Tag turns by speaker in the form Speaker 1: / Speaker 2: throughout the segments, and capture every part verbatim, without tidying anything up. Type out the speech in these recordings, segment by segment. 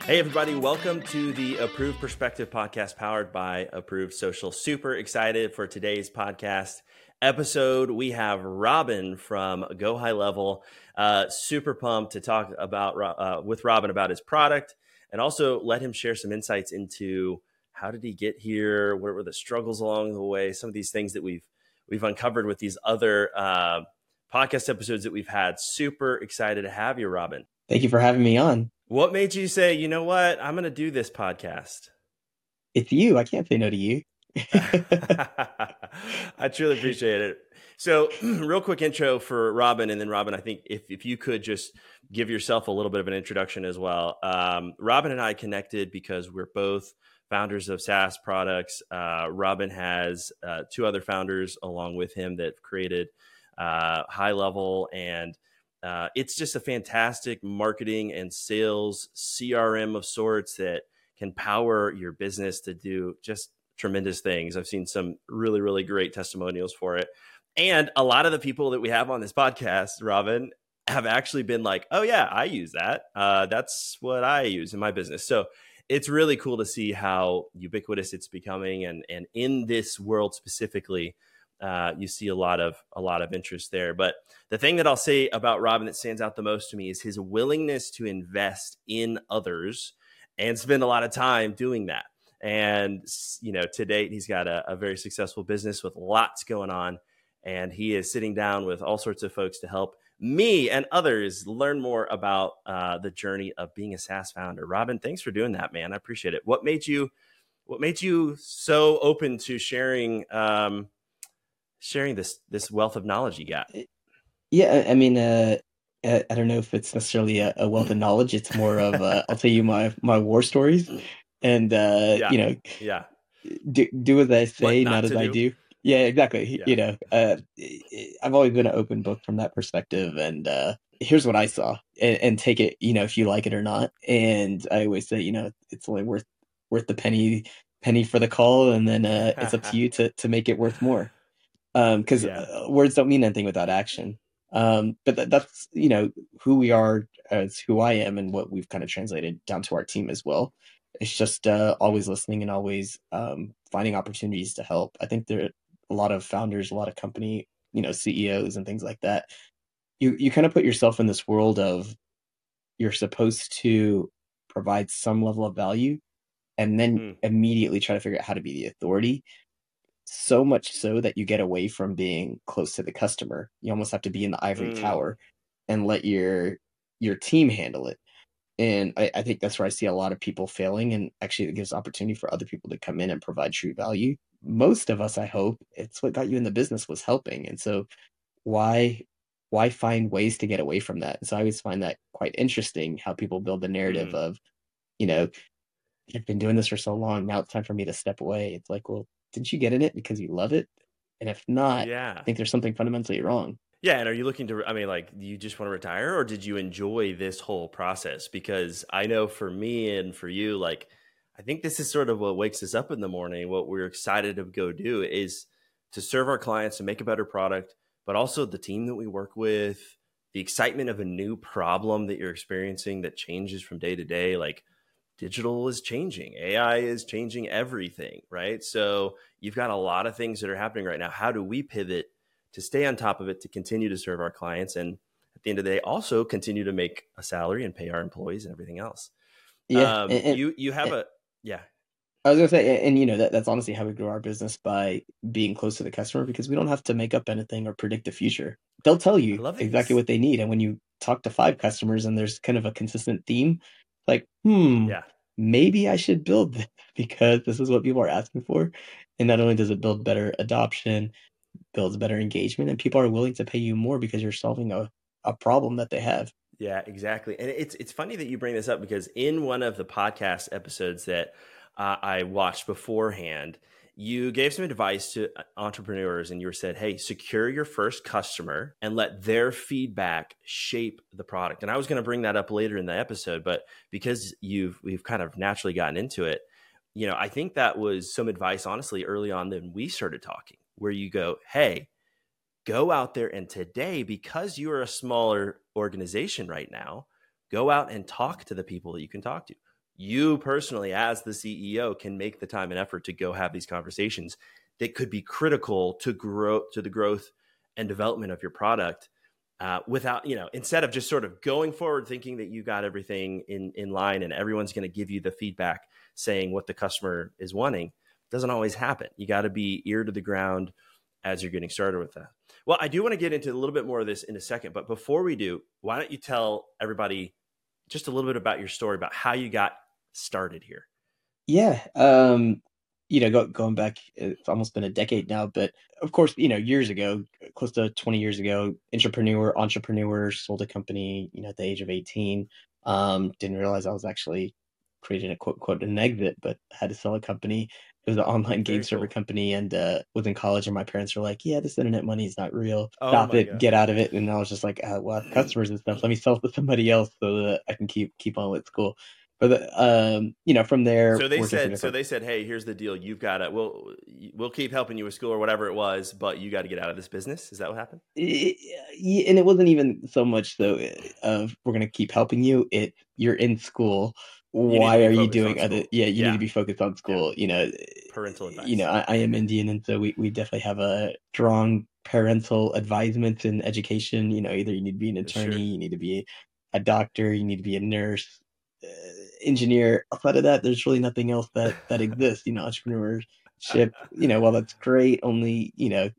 Speaker 1: Hey, everybody. Welcome to the Approved Perspective podcast powered by Approved Social. Super excited for today's podcast episode. We have Robin from Go High Level. Uh, super pumped to talk about uh, with Robin about his product and also let him share some insights into how did he get here? What were the struggles along the way? Some of these things that we've we've uncovered with these other uh, podcast episodes that we've had. Super excited to have you, Robin.
Speaker 2: Thank you for having me on.
Speaker 1: What made you say, you know what, I'm going to do this podcast?
Speaker 2: It's you. I can't say no to you.
Speaker 1: I truly appreciate it. So real quick intro for Robin. And then Robin, I think if, if you could just give yourself a little bit of an introduction as well. Um, Robin and I connected because we're both founders of SaaS products. Uh, Robin has uh, two other founders along with him that created uh, High Level, and Uh, it's just a fantastic marketing and sales C R M of sorts that can power your business to do just tremendous things. I've seen some really, really great testimonials for it. And a lot of the people that we have on this podcast, Robin, have actually been like, oh, yeah, I use that. Uh, that's what I use in my business. So it's really cool to see how ubiquitous it's becoming. And, and in this world specifically, Uh, you see a lot of a lot of interest there. But the thing that I'll say about Robin that stands out the most to me is his willingness to invest in others and spend a lot of time doing that. And, you know, to date, he's got a, a very successful business with lots going on. And he is sitting down with all sorts of folks to help me and others learn more about uh, the journey of being a SaaS founder. Robin, thanks for doing that, man. I appreciate it. What made you what made you so open to sharing um, sharing this this wealth of knowledge you got?
Speaker 2: Yeah, I mean, uh, I I don't know if it's necessarily a, a wealth of knowledge. It's more of uh, I'll tell you my my war stories, and uh,
Speaker 1: Yeah.
Speaker 2: you know,
Speaker 1: Yeah.
Speaker 2: do do as I
Speaker 1: What
Speaker 2: say,
Speaker 1: not
Speaker 2: not as
Speaker 1: to
Speaker 2: I
Speaker 1: do?
Speaker 2: do. Yeah, exactly.
Speaker 1: Yeah.
Speaker 2: You know, uh, I've always been an open book from that perspective, and uh, here's what I saw, and, and take it, you know, if you like it or not. And I always say, you know, it's only worth worth the penny penny for the call, and then uh, it's up to you to to make it worth more. Um, because
Speaker 1: Yeah.
Speaker 2: uh, words don't mean anything without action. Um, but that, that's, you know, who we are as who I am and what we've kind of translated down to our team as well. It's just uh, always listening and always um, finding opportunities to help. I think there are a lot of founders, a lot of company, you know, C E Os and things like that. You you kind of put yourself in this world of you're supposed to provide some level of value and then
Speaker 1: Mm.
Speaker 2: immediately try to figure out how to be the authority, so much so that you get away from being close to the customer. You almost have to be in the ivory
Speaker 1: Mm.
Speaker 2: tower and let your your team handle it. And I, I think that's where I see a lot of people failing, and actually it gives opportunity for other people to come in and provide true value. Most of us, I hope, it's what got you in the business was helping. And so why why find ways to get away from that? And so I always find that quite interesting how people build the narrative
Speaker 1: Mm.
Speaker 2: of, you know, I've been doing this for so long. Now it's time for me to step away. It's like, well, didn't you get in it because you love it? And if not, I
Speaker 1: Yeah.
Speaker 2: think there's something fundamentally wrong.
Speaker 1: Yeah. And are you looking to, I mean, like, do you just want to retire, or did you enjoy this whole process? Because I know for me and for you, like, I think this is sort of what wakes us up in the morning. What we're excited to go do is to serve our clients and make a better product, but also the team that we work with, the excitement of a new problem that you're experiencing that changes from day to day. Like, digital is changing, A I is changing everything, right? So you've got a lot of things that are happening right now. How do we pivot to stay on top of it, to continue to serve our clients, and at the end of the day also continue to make a salary and pay our employees and everything else?
Speaker 2: Yeah,
Speaker 1: um
Speaker 2: and, and,
Speaker 1: you you have
Speaker 2: and
Speaker 1: a yeah.
Speaker 2: I was gonna say, and, and you know that that's honestly how we grow our business by being close to the customer because we don't have to make up anything or predict the future. They'll tell
Speaker 1: I
Speaker 2: you
Speaker 1: love that you
Speaker 2: exactly
Speaker 1: s-
Speaker 2: what they need, and when you talk to five customers and there's kind of a consistent theme, like, hmm,
Speaker 1: yeah.
Speaker 2: maybe I should build this because this is what people are asking for. And not only does it build better adoption, builds better engagement, and people are willing to pay you more because you're solving a, a problem that they have.
Speaker 1: Yeah, exactly. And it's it's funny that you bring this up because in one of the podcast episodes that uh, I watched beforehand, you gave some advice to uh, entrepreneurs, and you said, "Hey, secure your first customer and let their feedback shape the product." And I was going to bring that up later in the episode, but because you've we've kind of naturally gotten into it, you know, I think that was some advice, honestly, early on when we started talking, where you go, "Hey, go out there and today, because you are a smaller organization right now, go out and talk to the people that you can talk to. you personally, as the C E O, can make the time and effort to go have these conversations that could be critical to grow to the growth and development of your product. Uh, without, you know, instead of just sort of going forward thinking that you got everything in, in line and everyone's going to give you the feedback saying what the customer is wanting, it doesn't always happen. You got to be ear to the ground as you're getting started with that. Well, I do want to get into a little bit more of this in a second, but before we do, why don't you tell everybody just a little bit about your story, about how you got started here?
Speaker 2: Yeah. Um, you know, go, going back, it's almost been a decade now, but of course, you know, years ago, close to twenty years ago, entrepreneur, entrepreneur, sold a company, you know, at the age of eighteen. Um, didn't realize I was actually creating a quote, quote, an exit, but had to sell a company. It was an online game
Speaker 1: Very
Speaker 2: server
Speaker 1: cool.
Speaker 2: company, and uh, was in college, and my parents were like, yeah, this internet money is not real.
Speaker 1: Oh
Speaker 2: Stop
Speaker 1: my
Speaker 2: it,
Speaker 1: God.
Speaker 2: get out of it. And I was just like, uh, well, I have customers and stuff. Let me sell it to somebody else so that I can keep keep on with school. But the, um, you know, from there,
Speaker 1: So they
Speaker 2: working for
Speaker 1: said, so
Speaker 2: different.
Speaker 1: they said, hey, here's the deal. You've got to, we'll, we'll keep helping you with school or whatever it was, but you got to get out of this business. Is that what happened?
Speaker 2: I- I- and it wasn't even so much though of we're gonna keep helping you. It You're in school.
Speaker 1: You need to
Speaker 2: Why
Speaker 1: be
Speaker 2: are you
Speaker 1: focused on
Speaker 2: doing other?
Speaker 1: school.
Speaker 2: Yeah, you need to
Speaker 1: Yeah.
Speaker 2: be focused on
Speaker 1: Yeah.
Speaker 2: school. You know,
Speaker 1: Parental
Speaker 2: you know.
Speaker 1: advice.
Speaker 2: I, I am Indian, and so we we definitely have a strong parental advisement in education. You know, either you need to be an attorney,
Speaker 1: Sure.
Speaker 2: you need to be a doctor, you need to be a nurse, uh, engineer. Outside of that, there's really nothing else that that exists. You know, entrepreneurship. You know, while that's great, only you know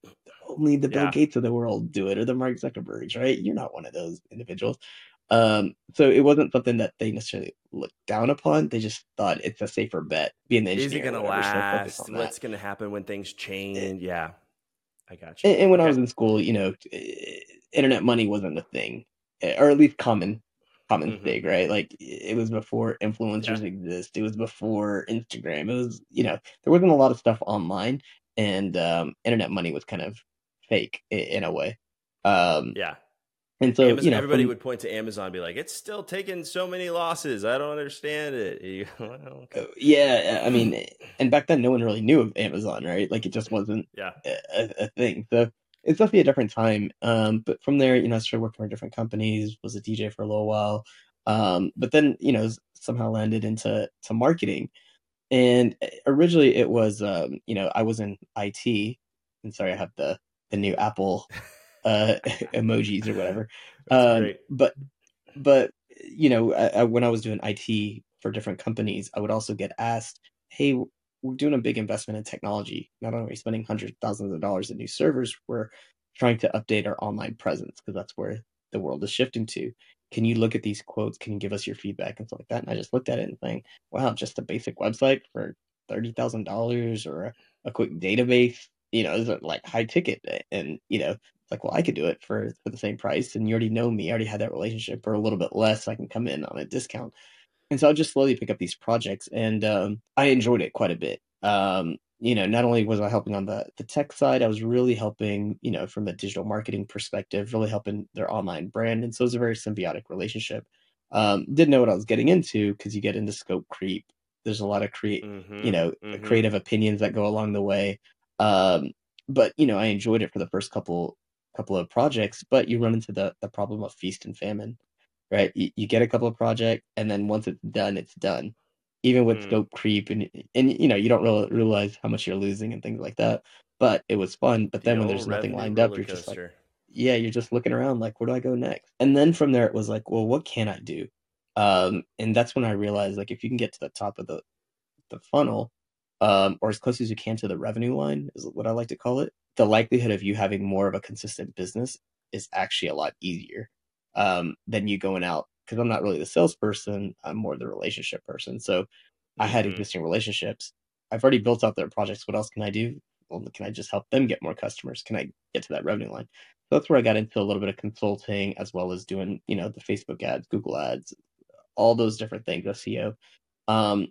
Speaker 2: only the Bill
Speaker 1: Yeah.
Speaker 2: Gates of the world do it, or the Mark Zuckerbergs, right? You're not one of those individuals. Um, so it wasn't something that they necessarily looked down upon. They just thought it's a safer bet, being the
Speaker 1: Is it
Speaker 2: engineer or
Speaker 1: going to
Speaker 2: whatever. So focus
Speaker 1: last?
Speaker 2: on that.
Speaker 1: What's going to happen when things
Speaker 2: Eh,
Speaker 1: change? Yeah. I got you.
Speaker 2: And, and when I
Speaker 1: Okay.
Speaker 2: was in school, you know, eh, internet money wasn't a thing, eh, or at least common, common
Speaker 1: Mm-hmm.
Speaker 2: thing, right? Like it was before
Speaker 1: Yeah.
Speaker 2: influencers exist. It was before Instagram. It was, you know, there wasn't a lot of stuff online, and um, internet money was kind of fake in, in a way. Um,
Speaker 1: Yeah.
Speaker 2: And so, you
Speaker 1: Amazon,
Speaker 2: know,
Speaker 1: everybody
Speaker 2: from
Speaker 1: would point to Amazon and be like, it's still taking so many losses. I don't understand it. You, well,
Speaker 2: uh,
Speaker 1: okay.
Speaker 2: yeah, I mean, and back then no one really knew of Amazon, right? Like it just wasn't
Speaker 1: Yeah.
Speaker 2: a, a a thing. So it's definitely a different time. Um, but from there, you know, I started working for different companies, was a D J for a little while. Um, but then, you know, s- somehow landed into to marketing. And uh, originally it was, um, you know, I was in I T, and sorry, I have the the new Apple uh emojis or whatever.
Speaker 1: That's
Speaker 2: Um,
Speaker 1: great.
Speaker 2: but but you know, I, I, when I was doing I T for different companies, I would also get asked, "Hey, we're doing a big investment in technology. Not only are we spending hundreds of thousands of dollars in new servers, we're trying to update our online presence because that's where the world is shifting to. Can you look at these quotes? Can you give us your feedback and stuff like that?" And I just looked at it and think, "Wow, just a basic website for thirty thousand dollars or a, a quick database, you know, is like high ticket." And you know, like, well, I could do it for for the same price, and you already know me, I already had that relationship for a little bit less. So I can come in on a discount, and so I'll just slowly pick up these projects, and um, I enjoyed it quite a bit. Um, you know, not only was I helping on the the tech side, I was really helping, you know, from a digital marketing perspective, really helping their online brand, and so it was a very symbiotic relationship. Um, didn't know what I was getting into because you get into scope creep. There's a lot of create, you
Speaker 1: Mm-hmm.
Speaker 2: know,
Speaker 1: Mm-hmm.
Speaker 2: creative opinions that go along the way. Um, but you know, I enjoyed it for the first couple couple of projects, but you run into the the problem of feast and famine, right? You, you get a couple of projects, and then once it's done, it's done. Even with
Speaker 1: Mm.
Speaker 2: scope creep, and and you know you don't real, realize how much you're losing and things like that. But it was fun. But
Speaker 1: The
Speaker 2: then when
Speaker 1: old
Speaker 2: there's nothing
Speaker 1: revenue
Speaker 2: lined up,
Speaker 1: roller
Speaker 2: you're just like,
Speaker 1: coaster.
Speaker 2: yeah, you're just looking around like, where do I go next? And then from there, it was like, well, what can I do? Um, and that's when I realized, like, if you can get to the top of the the funnel, um, or as close as you can to the revenue line, is what I like to call it, the likelihood of you having more of a consistent business is actually a lot easier um, than you going out. Because I'm not really the salesperson, I'm more the relationship person. So I had
Speaker 1: Mm-hmm.
Speaker 2: existing relationships. I've already built out their projects. What else can I do? Well, can I just help them get more customers? Can I get to that revenue line? So that's where I got into a little bit of consulting as well as doing, you know, the Facebook ads, Google ads, all those different things, S E O. Um,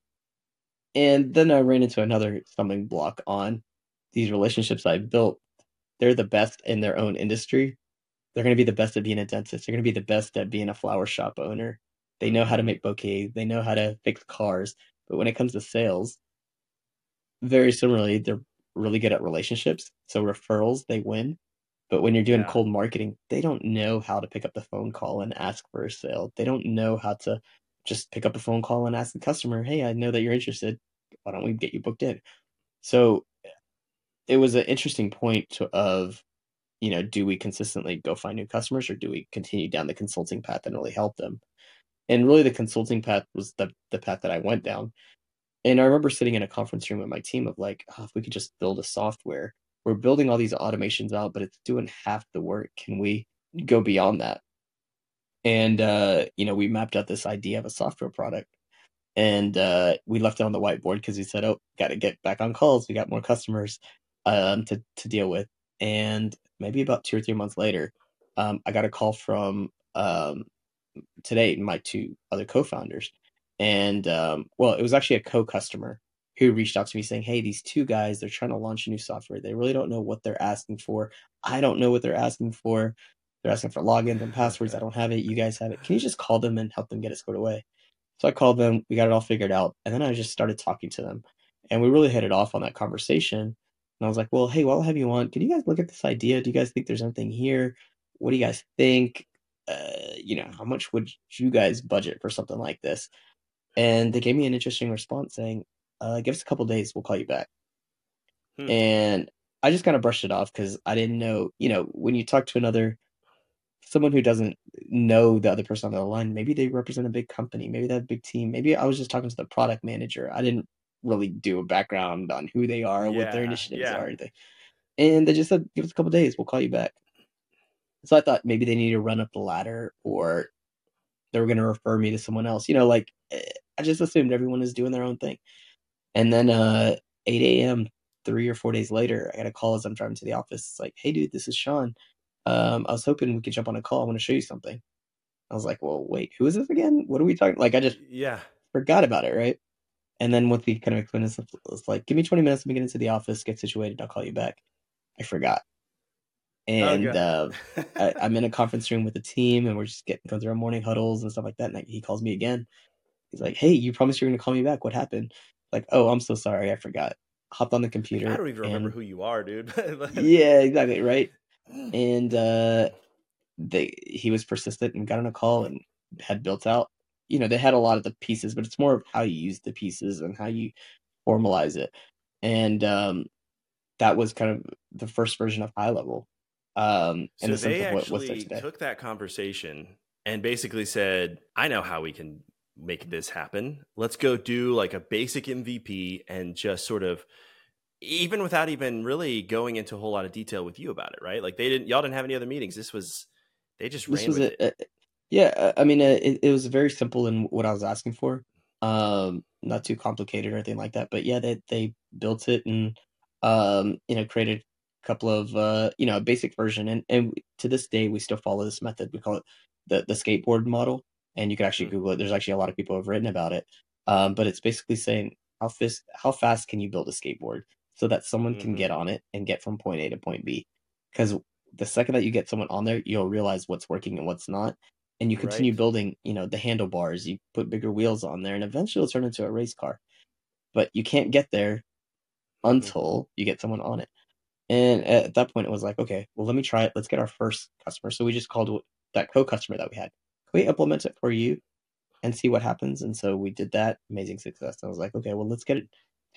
Speaker 2: and then I ran into another stumbling block on these relationships I built. They're the best in their own industry. They're going to be the best at being a dentist. They're going to be the best at being a flower shop owner. They know how to
Speaker 1: Mm-hmm.
Speaker 2: make bouquets. They know how to fix cars. But when it comes to sales, very similarly, they're really good at relationships. So referrals, they win. But when you're doing
Speaker 1: Yeah.
Speaker 2: cold marketing, they don't know how to pick up the phone call and ask for a sale. They don't know how to just pick up a phone call and ask the customer, hey, I know that you're interested. Why don't we get you booked in? So it was an interesting point to, of, you know, do we consistently go find new customers or do we continue down the consulting path and really help them? And really the consulting path was the, the path that I went down. And I remember sitting in a conference room with my team of like, oh, if we could just build a software, we're building all these automations out, but it's doing half the work. Can we go beyond that? And, uh, you know, we mapped out this idea of a software product and uh, we left it on the whiteboard because we said, oh, got to get back on calls. We got more customers um, to, to deal with. And maybe about two or three months later, um, I got a call from um, today my two other co-founders. And um, well, it was actually a co-customer who reached out to me saying, hey, these two guys, they're trying to launch a new software. They really don't know what they're asking for. I don't know what they're asking for. They're asking for logins and passwords. I don't have it. You guys have it. Can you just call them and help them get it squared away? So I called them. We got it all figured out. And then I just started talking to them. And we really hit it off on that conversation. And I was like, well, hey, while I have you on, can you guys look at this idea? Do you guys think there's anything here? What do you guys think? Uh, you know, how much would you guys budget for something like this? And they gave me an interesting response saying, uh, give us a couple days, we'll call you back. Hmm. And I just kind of brushed it off because I didn't know, you know, when you talk to another, someone who doesn't know the other person on the line, maybe they represent a big company, maybe they have a big team, maybe I was just talking to the product manager. I didn't really do a background on who they are, yeah, what their initiatives yeah. are. And they just said, give us a couple days, we'll call you back. So I thought maybe they need to run up the ladder or they were going to refer me to someone else. You know, like I just assumed everyone is doing their own thing. And then uh, eight a.m., three or four days later, I got a call as I'm driving to the office. It's like, hey, dude, this is Sean. Um, I was hoping we could jump on a call. I want to show you something. I was like, well, wait, who is this again? What are we talking? Like, I just
Speaker 1: yeah
Speaker 2: forgot about it, right? And then once we kind of explained this, it's like, give me twenty minutes. Let me get into the office, get situated. I'll call you back. I forgot. And oh, uh, I, I'm in a conference room with the team, and we're just getting going through our morning huddles and stuff like that. And he calls me again. He's like, "Hey, you promised you were going to call me back. What happened?" Like, "Oh, I'm so sorry. I forgot." Hopped on the computer.
Speaker 1: Like, I don't even and, remember who you are, dude.
Speaker 2: Yeah, exactly, right. And uh, they he was persistent and got on a call and had built out. You know, they had a lot of the pieces, but it's more of how you use the pieces and how you formalize it. And um, that was kind of the first version of High Level. Um,
Speaker 1: so the they actually what, took that conversation and basically said, I know how we can make this happen. Let's go do like a basic M V P and just sort of, even without even really going into a whole lot of detail with you about it, right? Like they didn't, y'all didn't have any other meetings. This was, they just
Speaker 2: this
Speaker 1: ran
Speaker 2: was
Speaker 1: with
Speaker 2: a,
Speaker 1: it.
Speaker 2: A, yeah, I mean, it, it was very simple in what I was asking for. Um, not too complicated or anything like that. But yeah, they they built it and um, you know, created a couple of uh, you know, a basic version. And and to this day, we still follow this method. We call it the the skateboard model. And you can actually mm-hmm. Google it. There's actually a lot of people who have written about it. Um, but it's basically saying how fast how fast can you build a skateboard so that someone mm-hmm. can get on it and get from point A to point B. Because the second that you get someone on there, you'll realize what's working and what's not. And you continue right. building, you know, the handlebars, you put bigger wheels on there, and eventually it'll turn into a race car. But you can't get there until mm-hmm. you get someone on it. And at that point, it was like, okay, well, let me try it. Let's get our first customer. So we just called that co-customer that we had. Can we implement it for you and see what happens? And so we did that. Amazing success. I was like, okay, well, let's get it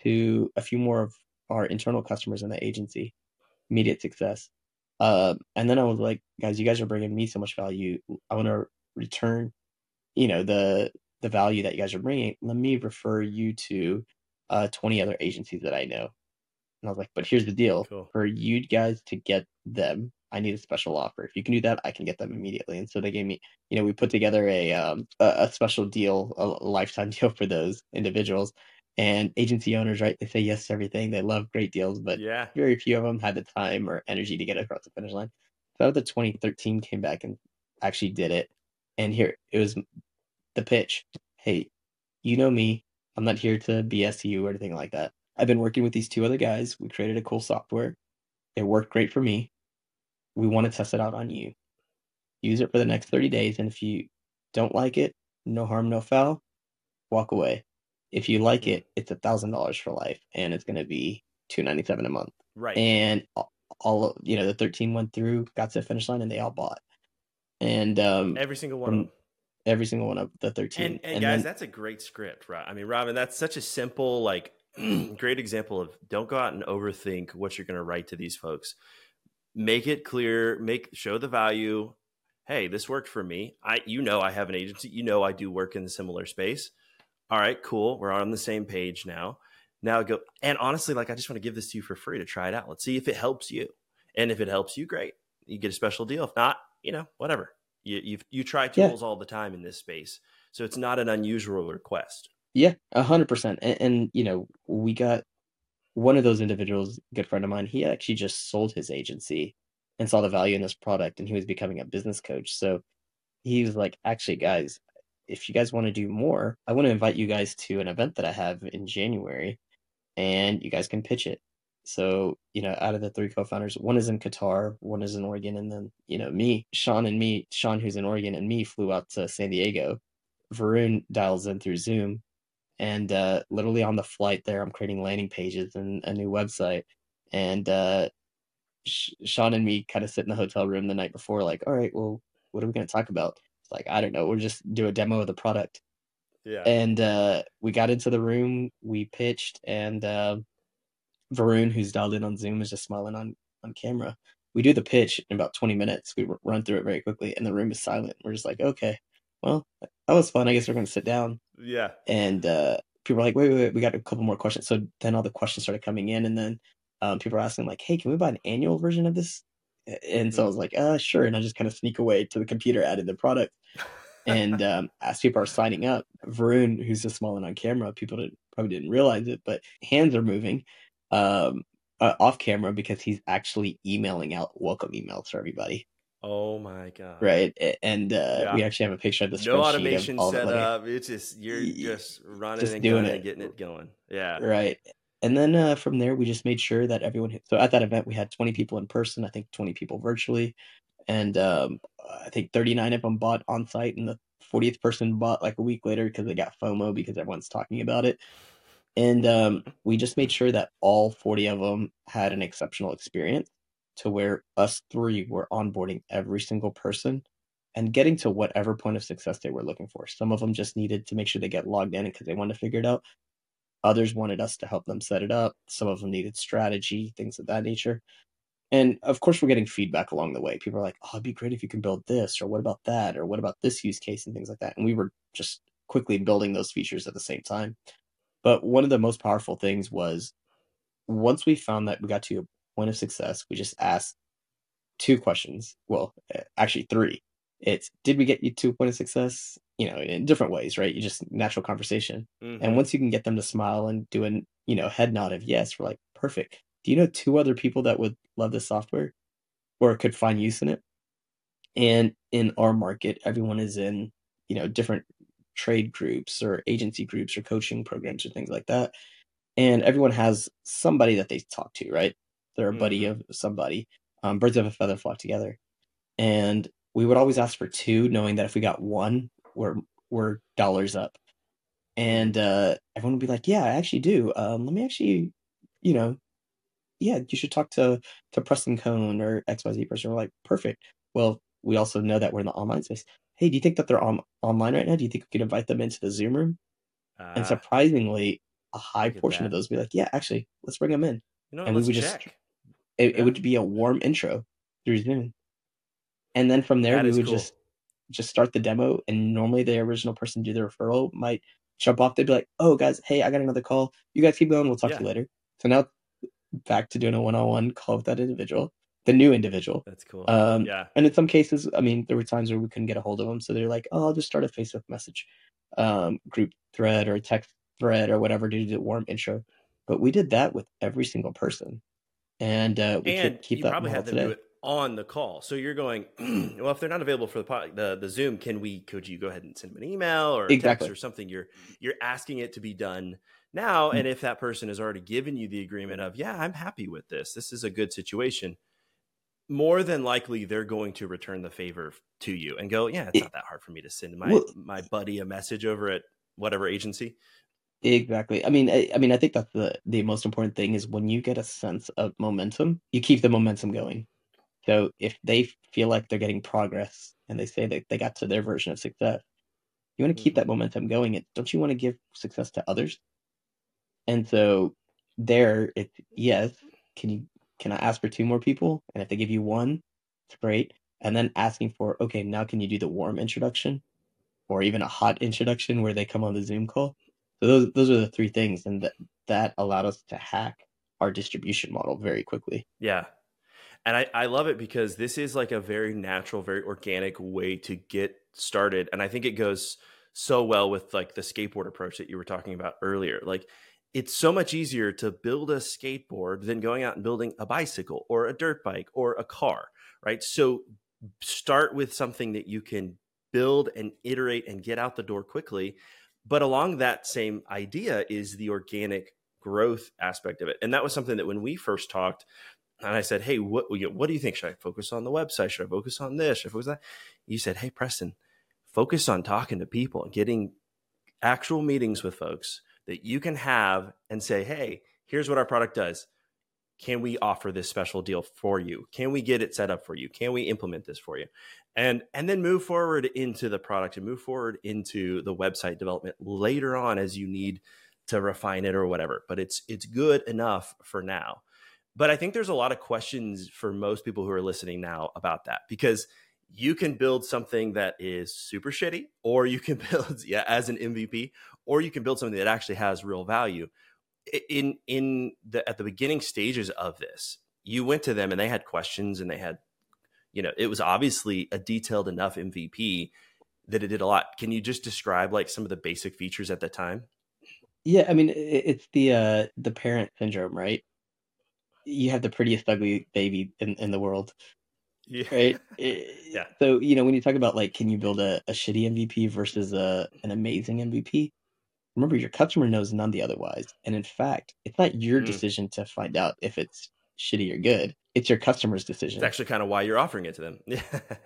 Speaker 2: to a few more of our internal customers in the agency. Immediate success. Uh, and then I was like, guys, you guys are bringing me so much value. I want to return, you know, the the value that you guys are bringing. Let me refer you to uh, twenty other agencies that I know. And I was like, but here's the deal. Cool. For you guys to get them, I need a special offer. If you can do that, I can get them immediately. And so they gave me, you know, we put together a um, a, a special deal, a, a lifetime deal for those individuals. And agency owners, right? They say yes to everything. They love great deals, but
Speaker 1: yeah.
Speaker 2: very few of them had the time or energy to get across the finish line. So the twenty thirteen came back and actually did it. And here it was the pitch. Hey, you know me. I'm not here to B S you or anything like that. I've been working with these two other guys. We created a cool software. It worked great for me. We want to test it out on you. Use it for the next thirty days. And if you don't like it, no harm, no foul, walk away. If you like it, it's a thousand dollars for life, and it's going to be two ninety seven a month.
Speaker 1: Right.
Speaker 2: And all you know, the thirteen went through, got to the finish line, and they all bought. And um,
Speaker 1: every single one
Speaker 2: from,
Speaker 1: of them.
Speaker 2: every single one of the
Speaker 1: And
Speaker 2: thirteen.
Speaker 1: and
Speaker 2: And
Speaker 1: guys,
Speaker 2: then
Speaker 1: that's a great script, right? I mean, Robin, that's such a simple, like, great example of don't go out and overthink what you're going to write to these folks. Make it clear, make show the value. Hey, this worked for me. I, you know, I have an agency. You know, I do work in a similar space. All right, cool. We're on the same page now. Now go. And honestly, like, I just want to give this to you for free to try it out. Let's see if it helps you. And if it helps you, great. You get a special deal. If not, you know, whatever. You you you try
Speaker 2: yeah,
Speaker 1: tools all the time in this space, so it's not an unusual request.
Speaker 2: yeah, a hundred percent. And, and you know, we got one of those individuals, a good friend of mine. He actually just sold his agency and saw the value in this product, and he was becoming a business coach. So he was like, actually, guys, if you guys want to do more, I want to invite you guys to an event that I have in January, and you guys can pitch it. So, you know, out of the three co-founders, one is in Qatar, one is in Oregon, and then, you know, me, Sean and me, Sean, who's in Oregon, and me flew out to San Diego. Varun dials in through Zoom. And uh, literally on the flight there, I'm creating landing pages and a new website. And uh, Sh- Sean and me kind of sit in the hotel room the night before, like, all right, well, what are we going to talk about? It's like, I don't know. We'll just do a demo of the product.
Speaker 1: Yeah.
Speaker 2: And uh, we got into the room, we pitched, and uh, Varun, who's dialed in on Zoom, is just smiling on, on camera. We do the pitch in about twenty minutes. We run through it very quickly, and the room is silent. We're just like, okay, well, that was fun. I guess we're going to sit down.
Speaker 1: Yeah.
Speaker 2: And uh, people are like, wait, wait, wait, we got a couple more questions. So then all the questions started coming in, and then um, people are asking like, hey, can we buy an annual version of this? And so I was like, uh, sure. And I just kind of sneak away to the computer, added the product. And um, as people are signing up, Varun, who's just smiling on camera, people didn't, probably didn't realize it, but hands are moving um, uh, off camera because he's actually emailing out welcome emails for everybody.
Speaker 1: Oh my god.
Speaker 2: Right. And uh,
Speaker 1: Yeah.
Speaker 2: we actually have a picture of the
Speaker 1: No
Speaker 2: spreadsheet of
Speaker 1: automation
Speaker 2: all of it
Speaker 1: set
Speaker 2: later.
Speaker 1: up. It's just you're just running
Speaker 2: Just
Speaker 1: and
Speaker 2: doing
Speaker 1: gunning and
Speaker 2: it.
Speaker 1: getting it going. Yeah.
Speaker 2: Right. And then uh, from there, we just made sure that everyone. So at that event, we had twenty people in person, I think twenty people virtually. And um, I think thirty-nine of them bought on site, and the fortieth person bought like a week later because they got FOMO because everyone's talking about it. And um, we just made sure that all forty of them had an exceptional experience to where us three were onboarding every single person and getting to whatever point of success they were looking for. Some of them just needed to make sure they get logged in because they wanted to figure it out. Others wanted us to help them set it up. Some of them needed strategy, things of that nature. And of course, we're getting feedback along the way. People are like, oh, it'd be great if you can build this, or what about that, or what about this use case, and things like that. And we were just quickly building those features at the same time. But one of the most powerful things was once we found that we got to a point of success, we just asked two questions. Well, uh, actually, three. It's did we get you to a point of success? You know, in different ways, right? You just natural conversation.
Speaker 1: Mm-hmm.
Speaker 2: And once you can get them to smile and do an, you know, head nod of yes, we're like, perfect. Do you know two other people that would love this software or could find use in it? And in our market, everyone is in, you know, different trade groups or agency groups or coaching programs or things like that. And everyone has somebody that they talk to, right? They're a buddy
Speaker 1: Mm-hmm.
Speaker 2: of somebody. Um, birds of a feather flock together. And we would always ask for two, knowing that if we got one, we're we're dollars up. And uh, everyone would be like, "Yeah, I actually do. Um, let me actually, you know, yeah, you should talk to to Preston Cone or X Y Z person." We're like, "Perfect." Well, we also know that we're in the online space. Hey, do you think that they're on online right now? Do you think we could invite them into the Zoom room? And
Speaker 1: Uh,
Speaker 2: surprisingly, a high
Speaker 1: look at
Speaker 2: portion of
Speaker 1: that.
Speaker 2: those would be like, "Yeah, actually, let's bring them in."
Speaker 1: You know what?
Speaker 2: And we
Speaker 1: Let's
Speaker 2: would just
Speaker 1: check.
Speaker 2: it, it
Speaker 1: Yeah.
Speaker 2: would be a warm intro through Zoom, and then from there
Speaker 1: That
Speaker 2: we
Speaker 1: is
Speaker 2: would
Speaker 1: cool.
Speaker 2: just just start the demo, and normally the original person do the referral might jump off. They'd be like, "Oh, guys, hey, I got another call. You guys keep going. We'll talk to
Speaker 1: Yeah.
Speaker 2: you later." So now back to doing a one-on-one call with that individual, the new individual.
Speaker 1: That's cool.
Speaker 2: Um,
Speaker 1: Yeah.
Speaker 2: and in some cases, I mean, there were times where we couldn't get a hold of them, so they're like, "Oh, I'll just start a Facebook message um, group thread or a text thread or whatever to do the warm intro." But we did that with every single person, and uh, we
Speaker 1: And
Speaker 2: keep keep
Speaker 1: you
Speaker 2: that
Speaker 1: probably
Speaker 2: model
Speaker 1: had them do
Speaker 2: today.
Speaker 1: it on the call. So you're going, well, if they're not available for the, pod, the the Zoom, can we? Could you go ahead and send them an email or a text
Speaker 2: Exactly.
Speaker 1: or something? You're you're asking it to be done now. And if that person has already given you the agreement of, yeah, I'm happy with this. This is a good situation. More than likely, they're going to return the favor to you and go, yeah, it's
Speaker 2: It,
Speaker 1: not that hard for me to send my
Speaker 2: well,
Speaker 1: my buddy a message over at whatever agency.
Speaker 2: exactly. I mean, I, I mean, I think that's the the most important thing is when you get a sense of momentum, you keep the momentum going. So if they feel like they're getting progress and they say that they got to their version of success, You want to keep
Speaker 1: Mm-hmm.
Speaker 2: that momentum going. It, don't you want to give success to others? And so there, it's yes. Can you can I ask for two more people? And if they give you one, it's great. And then asking for, okay, now can you do the warm introduction or even a hot introduction where they come on the Zoom call? So those those are the three things, and that that allowed us to hack our distribution model very quickly.
Speaker 1: Yeah. And I, I love it because this is like a very natural, very organic way to get started. And I think it goes so well with like the skateboard approach that you were talking about earlier. Like it's so much easier to build a skateboard than going out and building a bicycle or a dirt bike or a car, right? So start with something that you can build and iterate and get out the door quickly. But along that same idea is the organic growth aspect of it. And that was something that when we first talked, and I said, hey, what, what do you think? Should I focus on the website? Should I focus on this? Should I focus on that? You said, hey, Preston, focus on talking to people and getting actual meetings with folks that you can have and say, hey, here's what our product does. Can we offer this special deal for you? Can we get it set up for you? Can we implement this for you? And, and then move forward into the product and move forward into the website development later on as you need to refine it or whatever. But it's it's good enough for now. But I think there's a lot of questions for most people who are listening now about that, because you can build something that is super shitty, or you can build yeah, as an M V P, or you can build something that actually has real value. In in the at the beginning stages of this, you went to them and they had questions and they had, you know, it was obviously a detailed enough M V P that it did a lot. Can you just describe like some of the basic features at the time?
Speaker 2: Yeah, I mean, it, it's the uh, the parent syndrome, right? You have the prettiest ugly baby in, in the world,
Speaker 1: Yeah.
Speaker 2: right? It-
Speaker 1: Yeah.
Speaker 2: so, you know, when you talk about like, can you build a, a shitty M V P versus a an amazing M V P? Remember, your customer knows none the otherwise. And in fact, it's not your
Speaker 1: Mm.
Speaker 2: decision to find out if it's shitty or good. It's your customer's
Speaker 1: It's
Speaker 2: decision.
Speaker 1: actually kind of why you're offering it to them. Yeah.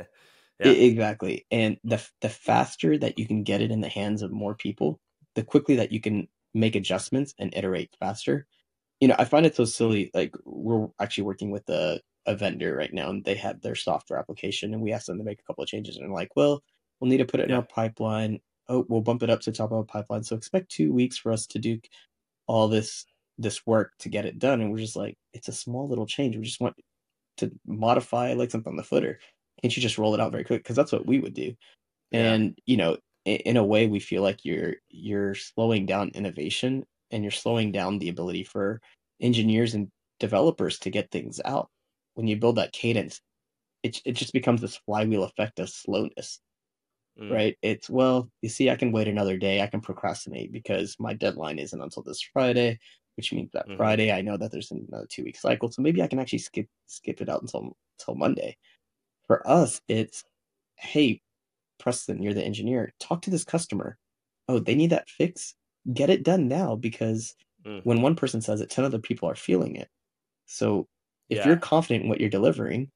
Speaker 2: I-
Speaker 1: Yeah.
Speaker 2: exactly. And the the faster that you can get it in the hands of more people, the quickly that you can make adjustments and iterate faster. You know, I find it so
Speaker 1: Mm.
Speaker 2: silly. Like we're actually working with a, a vendor right now, and they have their software application, and we asked them to make a couple of changes, and they're like, "Well, we'll need to put it in
Speaker 1: Yeah.
Speaker 2: our pipeline. Oh, we'll bump it up to the top of our pipeline. So expect two weeks for us to do all this this work to get it done." And we're just like, "It's a small little change. We just want to modify like something on the footer. Can't you just roll it out very quick?" Because that's what we would do.
Speaker 1: Yeah.
Speaker 2: And you know, in, in a way, we feel like you're you're slowing down innovation, and you're slowing down the ability for engineers and developers to get things out. When you build that cadence, it it just becomes this flywheel effect of slowness,
Speaker 1: Mm.
Speaker 2: right? It's, well, you see, I can wait another day. I can procrastinate because my deadline isn't until this Friday, which means that
Speaker 1: Mm-hmm.
Speaker 2: Friday I know that there's another two week cycle, so maybe I can actually skip skip it out until until Monday. For us, it's, hey, Preston, you're the engineer. Talk to this customer. Oh, they need that fix. Get it done now, because
Speaker 1: Mm.
Speaker 2: when one person says it, ten other people are feeling it. So if you're
Speaker 1: Yeah.
Speaker 2: confident in what you're delivering,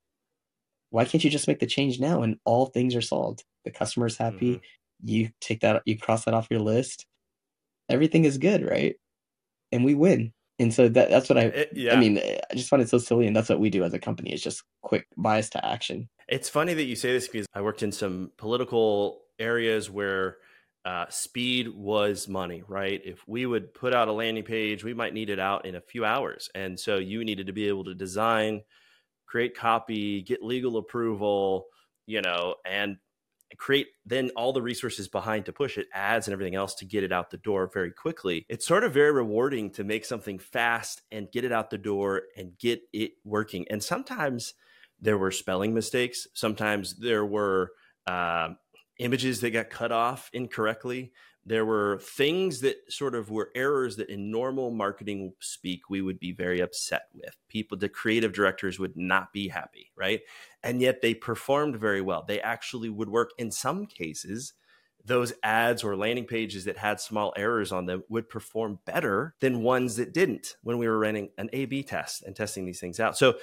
Speaker 2: why can't you just make the change now and all things are solved? The customer's
Speaker 1: Mm-hmm.
Speaker 2: happy. You take that, you cross that off your list. Everything is good, right? And we win. And so that that's what I,
Speaker 1: It,
Speaker 2: I
Speaker 1: yeah.
Speaker 2: mean, I just find it so silly. And that's what we do as a company, is just quick bias to action.
Speaker 1: It's funny that you say this because I worked in some political areas where uh, speed was money, right? If we would put out a landing page, we might need it out in a few hours. And so you needed to be able to design, create copy, get legal approval, you know, and create then all the resources behind to push it, ads and everything else to get it out the door very quickly. It's sort of very rewarding to make something fast and get it out the door and get it working. And sometimes there were spelling mistakes. Sometimes there were uh, images that got cut off incorrectly. There were things that sort of were errors that in normal marketing speak, we would be very upset with. People, the creative directors would not be happy, right? And yet they performed very well. They actually would work. In some cases, those ads or landing pages that had small errors on them would perform better than ones that didn't when we were running an A B test and testing these things out. So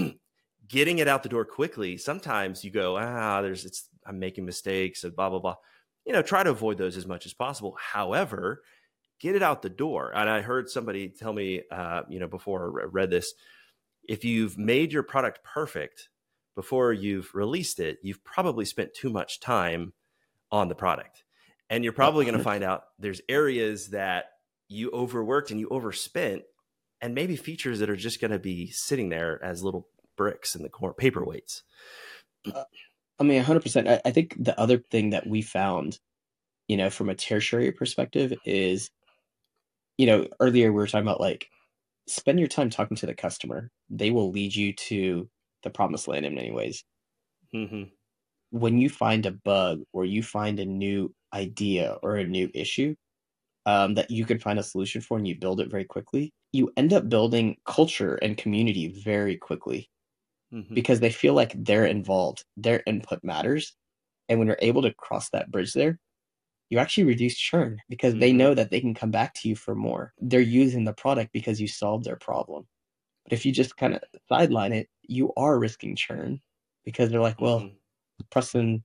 Speaker 1: getting it out the door quickly, sometimes you go, ah, there's, it's, I'm making mistakes and blah, blah, blah. You know, try to avoid those as much as possible. However, get it out the door. And I heard somebody tell me, uh, you know, before I read this, if you've made your product perfect before you've released it, you've probably spent too much time on the product. And you're
Speaker 2: Uh,
Speaker 1: probably going to find out there's areas that you overworked and you overspent, and maybe features that are just going to be sitting there as little bricks in the corner, paperweights.
Speaker 2: uh, I mean, one hundred percent. I, I think the other thing that we found, you know, from a tertiary perspective is, you know, earlier we were talking about like spend your time talking to the customer. They will lead you to the promised land in many ways.
Speaker 1: Mm-hmm.
Speaker 2: When you find a bug or you find a new idea or a new issue um, that you can find a solution for and you build it very quickly, you end up building culture and community very quickly
Speaker 1: Mm-hmm.
Speaker 2: because they feel like they're involved, their input matters. And when you're able to cross that bridge there, you actually reduce churn because they
Speaker 1: Mm-hmm.
Speaker 2: know that they can come back to you for more. They're using the product because you solved their problem. But if you just kind of sideline it, you are risking churn because they're like, well,
Speaker 1: Mm-hmm.
Speaker 2: Preston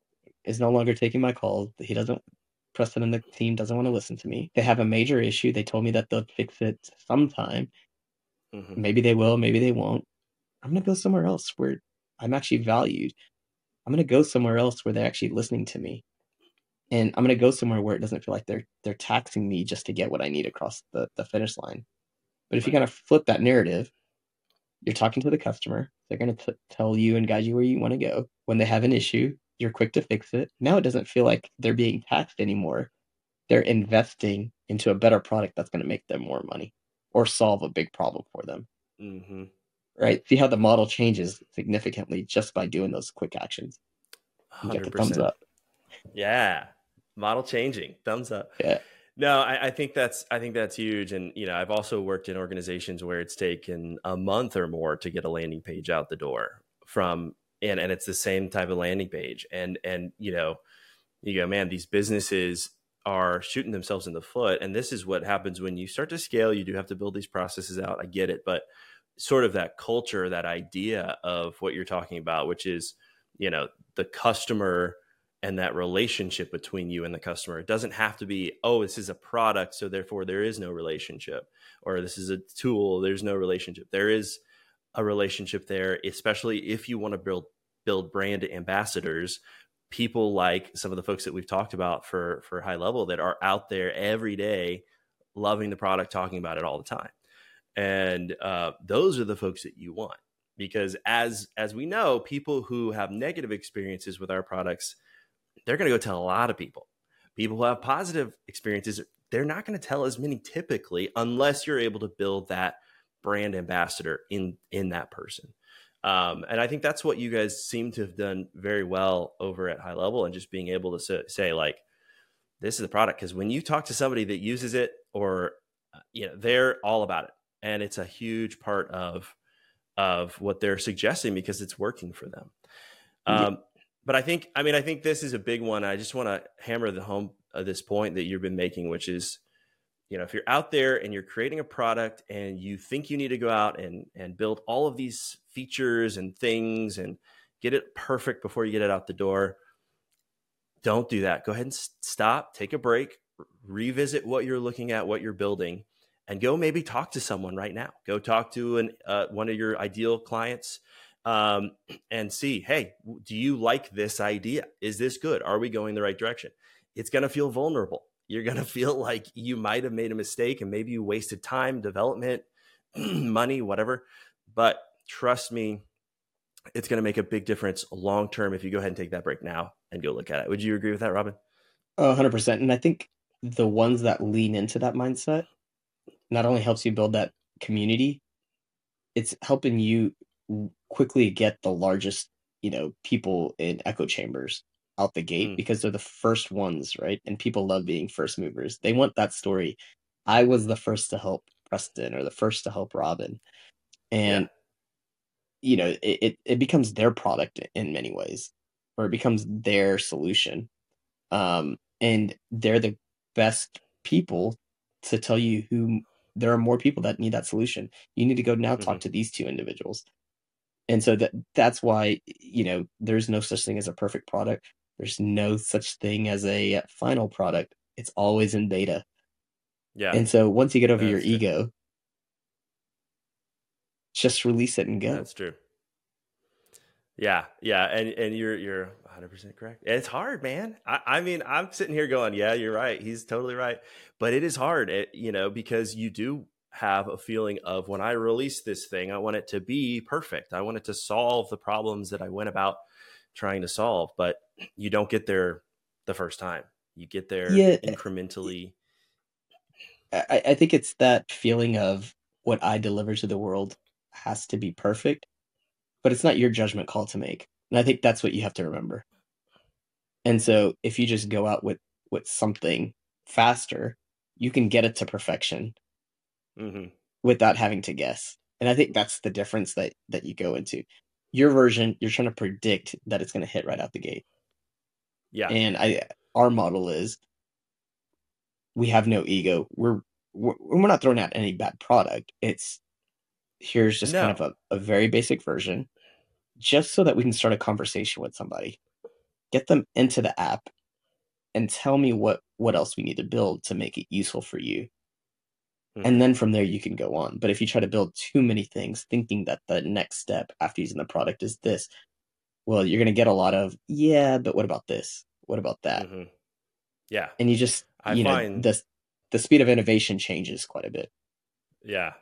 Speaker 2: is no longer taking my calls. He doesn't, Preston and the team doesn't want to listen to me. They have a major issue. They told me that they'll fix it sometime.
Speaker 1: Mm-hmm.
Speaker 2: Maybe they will, maybe they won't. I'm going to go somewhere else where I'm actually valued. I'm going to go somewhere else where they're actually listening to me. And I'm going to go somewhere where it doesn't feel like they're they're taxing me just to get what I need across the, the finish line. But if you
Speaker 1: Right.
Speaker 2: kind of flip that narrative, you're talking to the customer. They're going to tell you and guide you where you want to go. When they have an issue, you're quick to fix it. Now it doesn't feel like they're being taxed anymore. They're investing into a better product that's going to make them more money or solve a big problem for them.
Speaker 1: Mm-hmm.
Speaker 2: Right? See how the model changes significantly just by doing those quick actions. You get the thumbs
Speaker 1: one hundred percent.
Speaker 2: up.
Speaker 1: Yeah. Model changing. Thumbs up.
Speaker 2: Yeah.
Speaker 1: No, I, I think that's I think that's huge. And you know, I've also worked in organizations where it's taken a month or more to get a landing page out the door from and, and it's the same type of landing page. And and you know, you go, man, these businesses are shooting themselves in the foot. And this is what happens when you start to scale. You do have to build these processes out. I get it, but sort of that culture, that idea of what you're talking about, which is, you know, the customer and that relationship between you and the customer. It doesn't have to be, oh, this is a product, so therefore there is no relationship, or this is a tool, there's no relationship. There is a relationship there, especially if you want to build build brand ambassadors, people like some of the folks that we've talked about for for high level that are out there every day loving the product, talking about it all the time. And uh, those are the folks that you want, because as as we know, people who have negative experiences with our products, they're going to go tell a lot of people. People who have positive experiences, they're not going to tell as many typically, unless you're able to build that brand ambassador in in that person. Um, and I think that's what you guys seem to have done very well over at High Level, and just being able to say, say like, this is the product. Because when you talk to somebody that uses it, or uh, you know, they're all about it, and it's a huge part of of what they're suggesting because it's working for them.
Speaker 2: Yeah.
Speaker 1: Um, but I think, I mean, I think this is a big one. I just want to hammer the home of this point that you've been making, which is, you know, if you're out there and you're creating a product and you think you need to go out and, and build all of these features and things and get it perfect before you get it out the door, don't do that. Go ahead and stop, take a break, revisit what you're looking at, what you're building, and go maybe talk to someone right now. Go talk to an, uh, one of your ideal clients, um, and see, hey, do you like this idea? Is this good? Are we going the right direction? It's going to feel vulnerable. You're going to feel like you might have made a mistake and maybe you wasted time, development, money, whatever. But trust me, it's going to make a big difference long-term if you go ahead and take that break now and go look at it. Would you agree with that, Robin?
Speaker 2: Oh, one hundred percent. And I think the ones that lean into that mindset not only helps you build that community, it's helping you quickly get the largest, you know, people in echo chambers out the gate
Speaker 1: Mm.
Speaker 2: because they're the first ones, right? And people love being first movers. They want that story. I was the first to help Preston or the first to help Robin.
Speaker 1: Yeah.
Speaker 2: And, you know, it, it, it becomes their product in many ways, or it becomes their solution. Um, and they're the best people to tell you who there are more people that need that solution. You need to go now talk
Speaker 1: Mm-hmm.
Speaker 2: to these two individuals. And so that that's why, you know, there's no such thing as a perfect product. There's no such thing as a final product. It's always in beta.
Speaker 1: Yeah.
Speaker 2: And so once you get over your
Speaker 1: That's true.
Speaker 2: ego, just release it and go.
Speaker 1: That's true. Yeah, yeah, and and you're you're hundred percent correct. It's hard, man. I, I mean, I'm sitting here going, yeah, you're right. He's totally right. But it is hard, it, you know, because you do have a feeling of when I release this thing, I want it to be perfect. I want it to solve the problems that I went about trying to solve. But you don't get there the first time. You get there
Speaker 2: Yeah,
Speaker 1: incrementally.
Speaker 2: I, I think it's that feeling of what I deliver to the world has to be perfect, but it's not your judgment call to make. And I think that's what you have to remember. And so if you just go out with, with something faster, you can get it to perfection
Speaker 1: Mm-hmm.
Speaker 2: without having to guess. And I think that's the difference that, that you go into. Your version, you're trying to predict that it's going to hit right out the gate.
Speaker 1: Yeah.
Speaker 2: And I, our model is we have no ego. We're, we're, we're not throwing out any bad product. It's here's just kind
Speaker 1: No.
Speaker 2: of a, a very basic version, just so that we can start a conversation with somebody, get them into the app and tell me what, what else we need to build to make it useful for you.
Speaker 1: Mm-hmm.
Speaker 2: And then from there you can go on. But if you try to build too many things thinking that the next step after using the product is this, well, you're going to get a lot of, yeah, but what about this? What about that?
Speaker 1: Mm-hmm. Yeah.
Speaker 2: And you just,
Speaker 1: I
Speaker 2: you know,
Speaker 1: find
Speaker 2: the, the speed of innovation changes quite a bit.
Speaker 1: Yeah.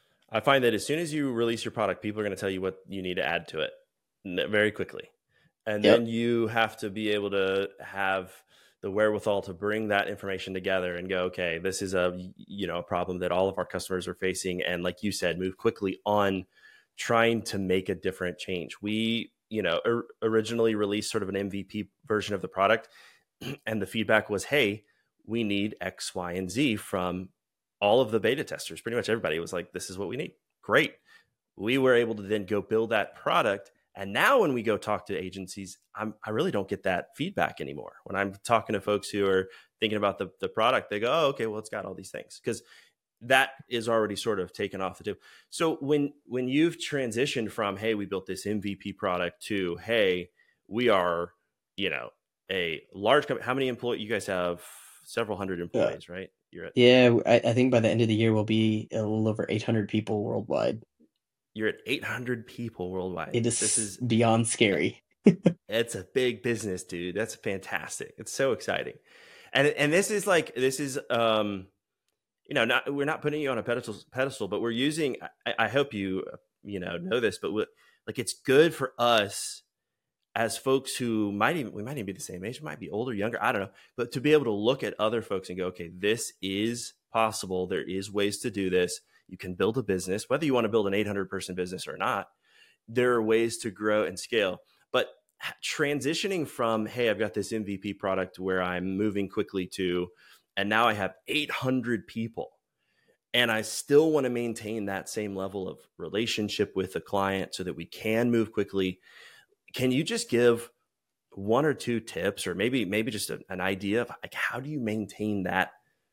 Speaker 1: I find that as soon as you release your product, people are going to tell you what you need to add to it very quickly. And
Speaker 2: Yep.
Speaker 1: then you have to be able to have the wherewithal to bring that information together and go, okay, this is a, you know, a problem that all of our customers are facing. And like you said, move quickly on trying to make a different change. We, you know, or, originally released sort of an M V P version of the product. And the feedback was, hey, we need X, Y, and Z from all of the beta testers. Pretty much everybody was like, this is what we need. Great. We were able to then go build that product. And now when we go talk to agencies, I'm, I really don't get that feedback anymore. When I'm talking to folks who are thinking about the, the product, they go, oh, okay, well, it's got all these things. Because that is already sort of taken off the table. So when when you've transitioned from, hey, we built this M V P product to, hey, we are, you know, a large company. How many employees? You guys have several hundred employees, yeah. Right?
Speaker 2: You're at, yeah, I, I think by the end of the year, we'll be a little over eight hundred people worldwide.
Speaker 1: You're at eight hundred people worldwide.
Speaker 2: It is,
Speaker 1: this is
Speaker 2: beyond scary.
Speaker 1: It's a big business, dude. That's fantastic. It's so exciting. And and this is like, this is, um, you know, not, we're not putting you on a pedestal, pedestal, but we're using, I, I hope you, you know, know this, but like, it's good for us as folks who might even, we might even be the same age, might be older, younger, I don't know, but to be able to look at other folks and go, okay, this is possible. There is ways to do this. You can build a business, whether you want to build an eight hundred person business or not, there are ways to grow and scale. But transitioning from, hey, I've got this M V P product where I'm moving quickly to, and now I have eight hundred people and I still want to maintain that same level of relationship with the client so that we can move quickly. Can you just give one or two tips, or maybe, maybe just a, an idea of like, how do you maintain that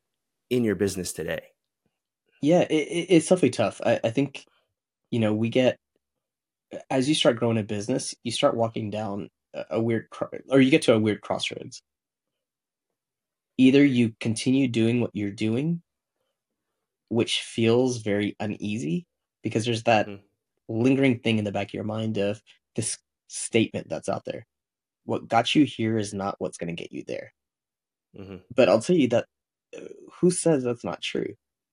Speaker 1: in your business today?
Speaker 2: Yeah, it, it's definitely tough. I, I think, you know, we get, as you start growing a business, you start walking down a, a weird, or you get to a weird crossroads. Either you continue doing what you're doing, which feels very uneasy because there's that mm-hmm. lingering thing in the back of your mind of this statement that's out there. What got you here is not what's going to get you there. Mm-hmm. But I'll tell you that uh, who says that's not true?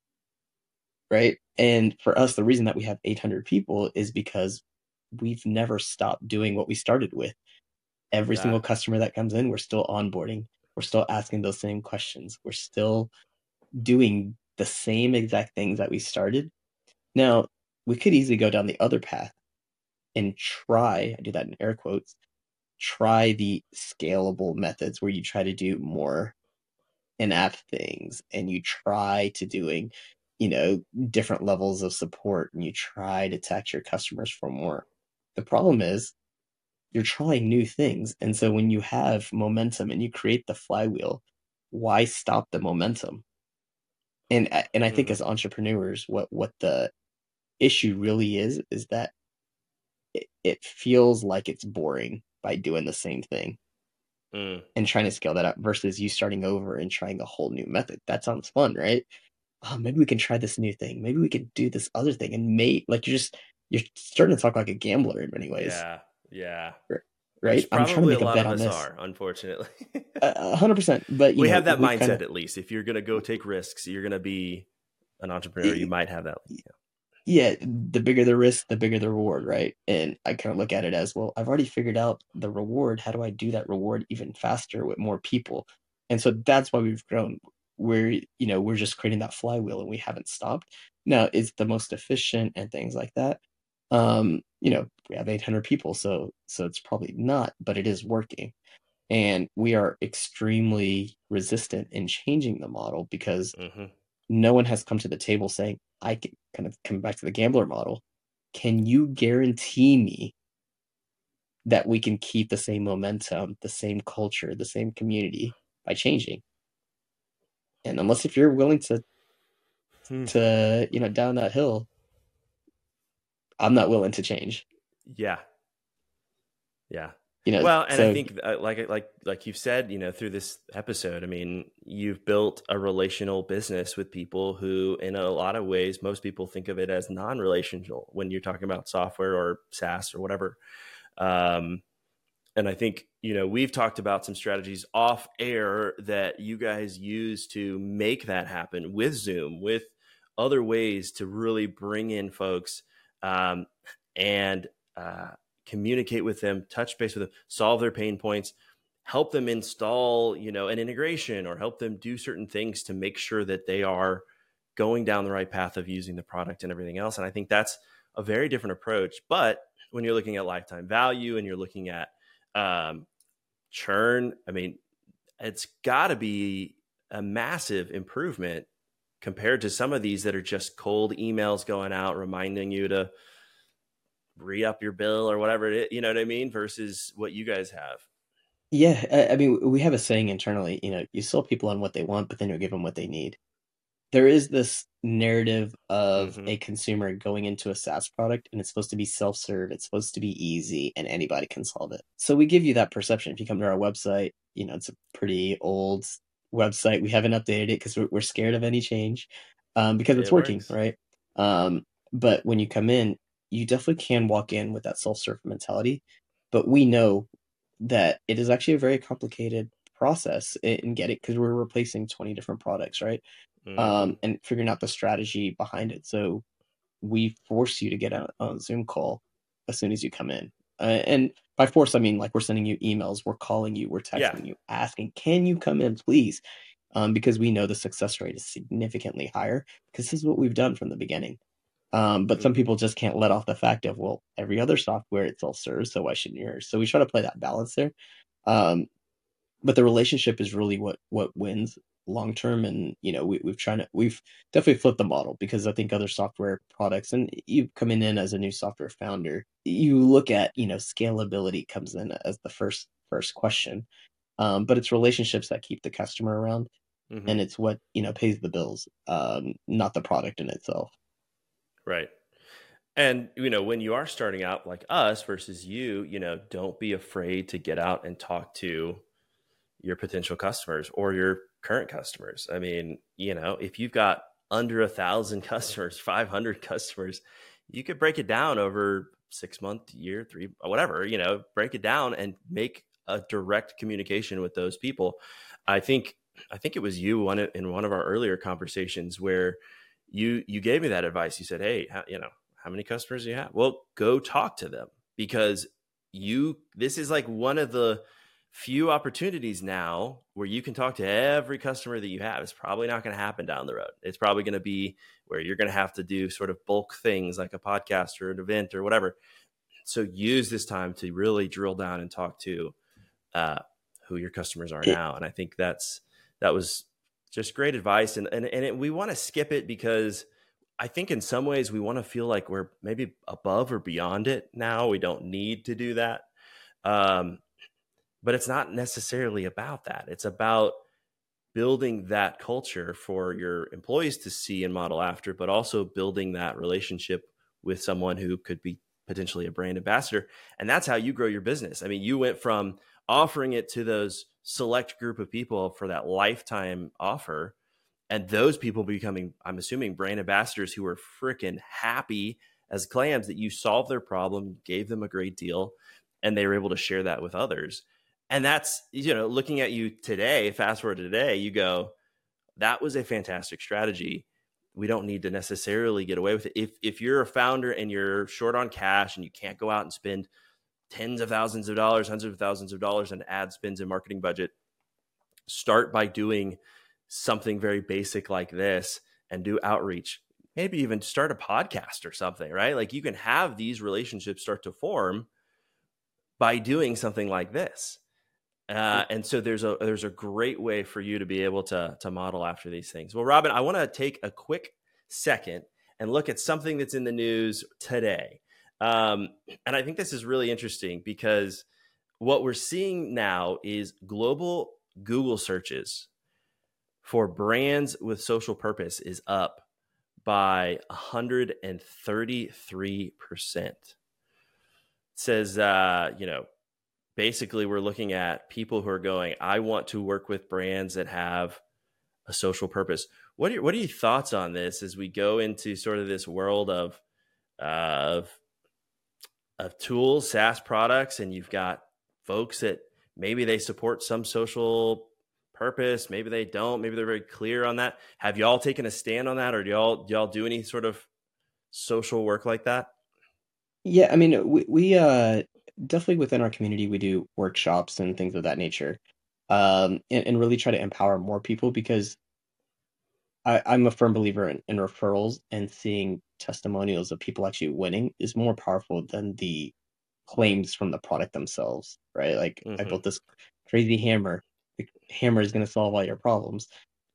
Speaker 2: Right? And for us, the reason that we have eight hundred people is because we've never stopped doing what we started with. Every yeah. single customer that comes in, we're still onboarding. We're still asking those same questions. We're still doing the same exact things that we started. Now, we could easily go down the other path and try, I do that in air quotes, try the scalable methods where you try to do more in-app things and you try to doing, you know, different levels of support and you try to tax your customers for more. The problem is you're trying new things. And so when you have momentum and you create the flywheel, why stop the momentum? And and I think mm-hmm. as entrepreneurs, what what the issue really is, is that it, it feels like it's boring by doing the same thing mm. and trying to scale that up versus you starting over and trying a whole new method. That sounds fun, right? Oh, maybe we can try this new thing. Maybe we could do this other thing. And may like you're just, you're starting to talk like a gambler in many ways.
Speaker 1: Yeah. Yeah.
Speaker 2: right?
Speaker 1: Which
Speaker 2: I'm trying to
Speaker 1: probably a
Speaker 2: make a
Speaker 1: lot
Speaker 2: bet
Speaker 1: of
Speaker 2: on
Speaker 1: us
Speaker 2: this.
Speaker 1: are, unfortunately.
Speaker 2: A hundred percent. But you
Speaker 1: We
Speaker 2: know,
Speaker 1: have that
Speaker 2: we've
Speaker 1: mindset
Speaker 2: kind
Speaker 1: at least. If you're going to go take risks, you're going to be an entrepreneur. You
Speaker 2: of,
Speaker 1: might have that.
Speaker 2: yeah, the bigger the risk, the bigger the reward, right? And I kind of look at it as, well, I've already figured out the reward. How do I do that reward even faster with more people? And so that's why we've grown. We're, you know, we're just creating that flywheel and we haven't stopped. Now, it's the most efficient and things like that. Um, you know, we have eight hundred people, so so it's probably not, but it is working. And we are extremely resistant in changing the model because
Speaker 1: Mm-hmm.
Speaker 2: no one has come to the table saying, I can kind of come back to the gambler model. Can you guarantee me that we can keep the same momentum, the same culture, the same community by changing? And unless if you're willing to
Speaker 1: Hmm.
Speaker 2: to, you know, down that hill, I'm not willing to change.
Speaker 1: Yeah. Yeah.
Speaker 2: You know,
Speaker 1: Well, and I
Speaker 2: so
Speaker 1: think uh, like like like you've said, you know, through this episode, I mean, you've built a relational business with people who in a lot of ways most people think of it as non-relational when you're talking about software or SaaS or whatever. Um and I think, you know, we've talked about some strategies off air that you guys use to make that happen with Zoom, with other ways to really bring in folks um, and uh, communicate with them, touch base with them, solve their pain points, help them install, you know, an integration or help them do certain things to make sure that they are going down the right path of using the product and everything else. And I think that's a very different approach. But when you're looking at lifetime value and you're looking at um, churn, I mean, it's got to be a massive improvement compared to some of these that are just cold emails going out reminding you to re-up your bill or whatever it is, you know what I mean, versus what you guys have.
Speaker 2: yeah, I, I mean, we have a saying internally, you know, you sell people on what they want, but then you give them what they need. There is this narrative of
Speaker 1: Mm-hmm.
Speaker 2: a consumer going into a SaaS product and it's supposed to be self-serve, it's supposed to be easy, and anybody can solve it. So we give you that perception. If you come to our website, you know, it's a pretty old website. We haven't updated it because we're, we're scared of any change um, because it's
Speaker 1: It
Speaker 2: working,
Speaker 1: works.
Speaker 2: right? Um, but when you come in, you definitely can walk in with that self-serve mentality. But we know that it is actually a very complicated process in getting, because we're replacing twenty different products, right?
Speaker 1: Mm-hmm.
Speaker 2: Um, and figuring out the strategy behind it. So we force you to get on a Zoom call as soon as you come in. Uh, and by force, I mean like we're sending you emails, we're calling you, we're
Speaker 1: Yeah.
Speaker 2: texting you, asking, can you come in, please? Um, because we know the success rate is significantly higher because this is what we've done from the beginning. Um, but
Speaker 1: Mm-hmm.
Speaker 2: some people just can't let off the fact of, well, every other software it's self-serve, so why shouldn't yours? So we try to play that balance there. Um, but the relationship is really what what wins long term. And you know we, we've tried to we've definitely flipped the model because I think other software products, and you coming in as a new software founder, you look at, you know scalability comes in as the first first question. Um, but it's relationships that keep the customer around,
Speaker 1: Mm-hmm.
Speaker 2: and it's what, you know pays the bills, um, not the product in itself.
Speaker 1: Right. And, you know, when you are starting out like us versus you, you know, don't be afraid to get out and talk to your potential customers or your current customers. I mean, you know, if you've got under a thousand customers, five hundred customers, you could break it down over six month, year, three, whatever, you know, break it down and make a direct communication with those people. I think, I think it was you one in one of our earlier conversations where you, you gave me that advice. You said, hey, how, you know, how many customers do you have? Well, go talk to them because you, this is like one of the few opportunities now where you can talk to every customer that you have. It's probably not going to happen down the road. It's probably going to be where you're going to have to do sort of bulk things like a podcast or an event or whatever. So use this time to really drill down and talk to uh, who your customers are
Speaker 2: It,
Speaker 1: now. And I think that's, that was just great advice. And, and, and it, we want to skip it because I think in some ways we want to feel like we're maybe above or beyond it now. We don't need to do that. Um, but it's not necessarily about that. It's about building that culture for your employees to see and model after, but also building that relationship with someone who could be potentially a brand ambassador. And that's how you grow your business. I mean, you went from offering it to those select group of people for that lifetime offer, and those people becoming, I'm assuming, brand ambassadors who were freaking happy as clams that you solved their problem, gave them a great deal. and they were able to share that with others. And that's, you know, looking at you today, fast forward to today, you go, that was a fantastic strategy. We don't need to necessarily get away with it. If if you're a founder and you're short on cash and you can't go out and spend tens of thousands of dollars, hundreds of thousands of dollars in ad spends and marketing budget, start by doing something very basic like this and do outreach. Maybe even start a podcast or something, right? Like you can have these relationships start to form by doing something like this. Uh, and so there's a there's a great way for you to be able to to model after these things. Well, Robin, I want to take a quick second and look at something that's in the news today. Um, and I think this is really interesting because what we're seeing now is global Google searches for brands with social purpose is up by one hundred thirty-three percent. It says, uh, you know, basically we're looking at people who are going, I want to work with brands that have a social purpose. What are your, what are your thoughts on this as we go into sort of this world of, uh, of, of tools, SaaS products, and you've got folks that maybe they support some social purpose, maybe they don't, maybe they're very clear on that. Have y'all taken a stand on that, or do y'all, do y'all do any sort of social work like that?
Speaker 2: Yeah, I mean, we, we uh definitely within our community we do workshops and things of that nature, um, and, and really try to empower more people because I, I'm a firm believer in, in referrals, and seeing testimonials of people actually winning is more powerful than the claims from the product themselves, right? Like I
Speaker 1: Mm-hmm.
Speaker 2: built this crazy hammer. The hammer is going to solve all your problems.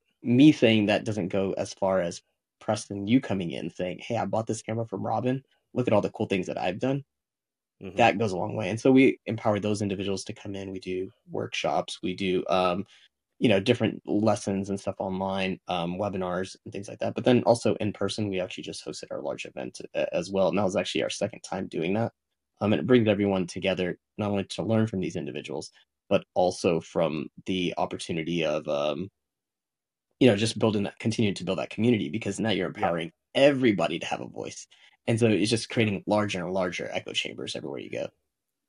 Speaker 2: Me saying that doesn't go as far as Preston, you coming in saying, hey, I bought this camera from Robin. Look at all the cool things that I've done.
Speaker 1: Mm-hmm.
Speaker 2: That goes a long way. And so we empower those individuals to come in. We do workshops. We do, um, you know, different lessons and stuff online, um, webinars and things like that. But then also in person, we actually just hosted our large event uh, as well. And that was actually our second time doing that. Um, and it brings everyone together, not only to learn from these individuals, but also from the opportunity of, um, you know, just building that, continue to build that community, because now you're
Speaker 1: Yeah.
Speaker 2: empowering everybody to have a voice. And so it's just
Speaker 1: Yeah.
Speaker 2: creating larger and larger echo chambers everywhere you go.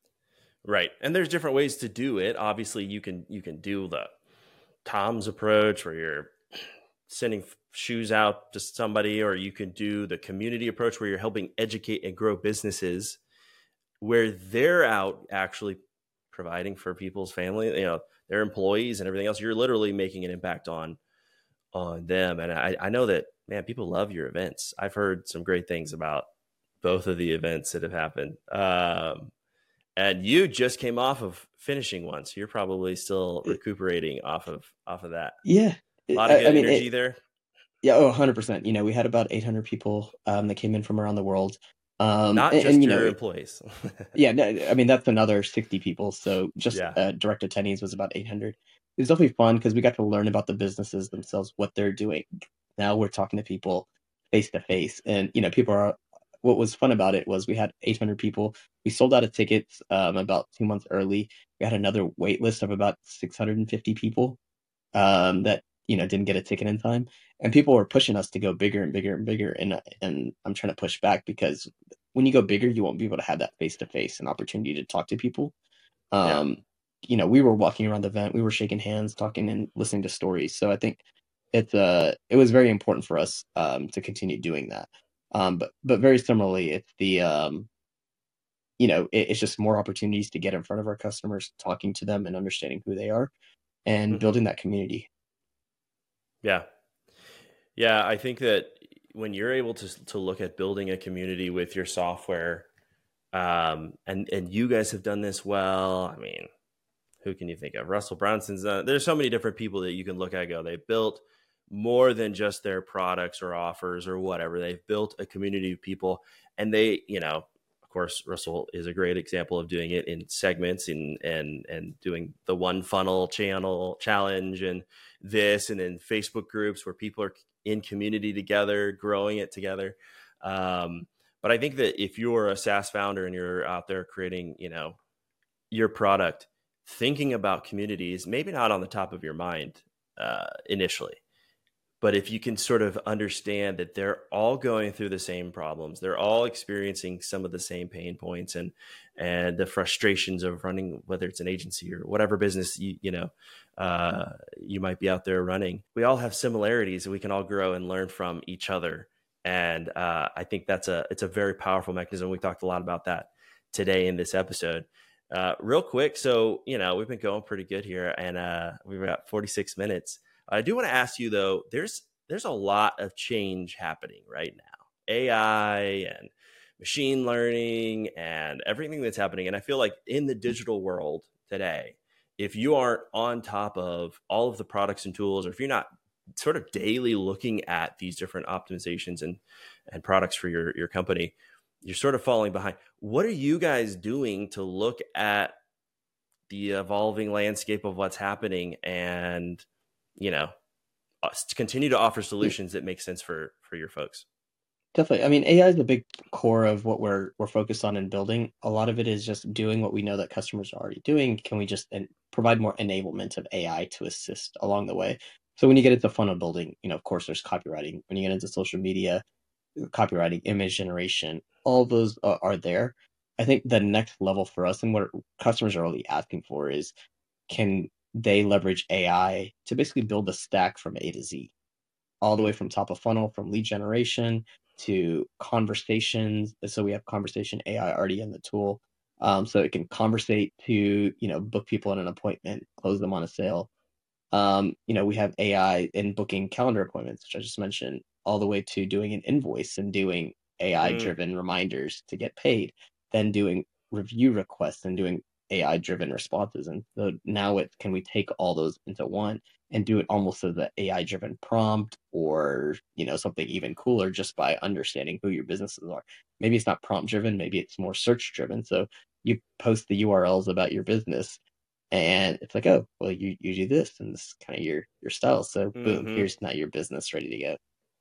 Speaker 1: Right. And there's different ways to do it. Obviously, you can you can do the Tom's approach where you're sending shoes out to somebody, or you can do the community approach where you're helping educate and grow businesses where they're out actually providing for people's family, you know, their employees and everything else. You're literally making an impact on on them. And I, I know that, man, people love your events. I've heard some great things about both of the events that have happened. Um, and you just came off of finishing one, so you're probably still recuperating off of off of that.
Speaker 2: Yeah.
Speaker 1: A lot of
Speaker 2: I,
Speaker 1: good
Speaker 2: I mean,
Speaker 1: energy
Speaker 2: it,
Speaker 1: there.
Speaker 2: yeah, oh, one hundred percent. You know, we had about eight hundred people um, that came in from around the world. Um,
Speaker 1: Not
Speaker 2: and, and,
Speaker 1: just
Speaker 2: you know,
Speaker 1: your
Speaker 2: it,
Speaker 1: employees.
Speaker 2: yeah, no, I mean, that's another sixty people. So just
Speaker 1: Yeah.
Speaker 2: uh, direct attendees was about eight hundred. It was definitely fun because we got to learn about the businesses themselves, what they're doing. Now we're talking to people face to face. And, you know, people are, what was fun about it was we had eight hundred people. We sold out of tickets um, about two months early. We had another wait list of about six hundred fifty people um, that, you know, didn't get a ticket in time. And people were pushing us to go bigger and bigger and bigger. And, and I'm trying to push back because when you go bigger, you won't be able to have that face to face and opportunity to talk to people.
Speaker 1: Yeah.
Speaker 2: Um, you know, we were walking around the event, we were shaking hands, talking and listening to stories. So I think it's uh it was very important for us um to continue doing that. Um, but but very similarly, it's the um you know it, it's just more opportunities to get in front of our customers, talking to them and understanding who they are, and
Speaker 1: Hmm.
Speaker 2: building that community.
Speaker 1: Yeah. Yeah. I think that when you're able to to look at building a community with your software, um, and and you guys have done this well. I mean, who can you think of? Russell Brunson's done. There's so many different people that you can look at and go, they built more than just their products or offers or whatever. They've built a community of people, and they, you know, of course, Russell is a great example of doing it in segments and and and doing the one funnel channel challenge and this, and then Facebook groups where people are in community together, growing it together. Um, but I think that if you're a SaaS founder and you're out there creating, you know, your product, thinking about communities, maybe not on the top of your mind uh, initially, But if you can sort of understand that they're all going through the same problems, they're all experiencing some of the same pain points and and the frustrations of running, whether it's an agency or whatever business you you know uh, you might be out there running, we all have similarities and we can all grow and learn from each other. And uh, I think that's a it's a very powerful mechanism. We talked a lot about that today in this episode. Uh, real quick, so you know we've been going pretty good here, and uh, we've got forty-six minutes. I do want to ask you though, there's there's a lot of change happening right now. A I and machine learning and everything that's happening. And I feel like in the digital world today, if you aren't on top of all of the products and tools, or if you're not sort of daily looking at these different optimizations and and products for your your company, you're sort of falling behind. What are you guys doing to look at the evolving landscape of what's happening and you know, to continue to offer solutions that make sense for for your folks?
Speaker 2: Definitely. I mean, A I is the big core of what we're we're focused on in building. A lot of it is just doing what we know that customers are already doing. Can we just and provide more enablement of A I to assist along the way? So when you get into funnel building, you know, of course, there's copywriting. When you get into social media, copywriting, image generation, all those are, are there. I think the next level for us and what customers are really asking for is, can they leverage A I to basically build a stack from A to Z, all the way from top of funnel, from lead generation to conversations. So we have conversation A I already in the tool. Um, so it can conversate to, you know, book people in an appointment, close them on a sale. Um, you know, we have A I in booking calendar appointments, which I just mentioned, all the way to doing an invoice and doing A I
Speaker 1: Mm,
Speaker 2: driven reminders to get paid, then doing review requests and doing A I driven responses. And so now it can we take all those into one and do it almost as an A I driven prompt, or, you know, something even cooler just by understanding who your businesses are. Maybe it's not prompt driven, maybe it's more search driven. So you post the U R Ls about your business and it's like, oh, well, you, you do this and this is kind of your your style. So boom,
Speaker 1: hmm
Speaker 2: here's now your business ready to go.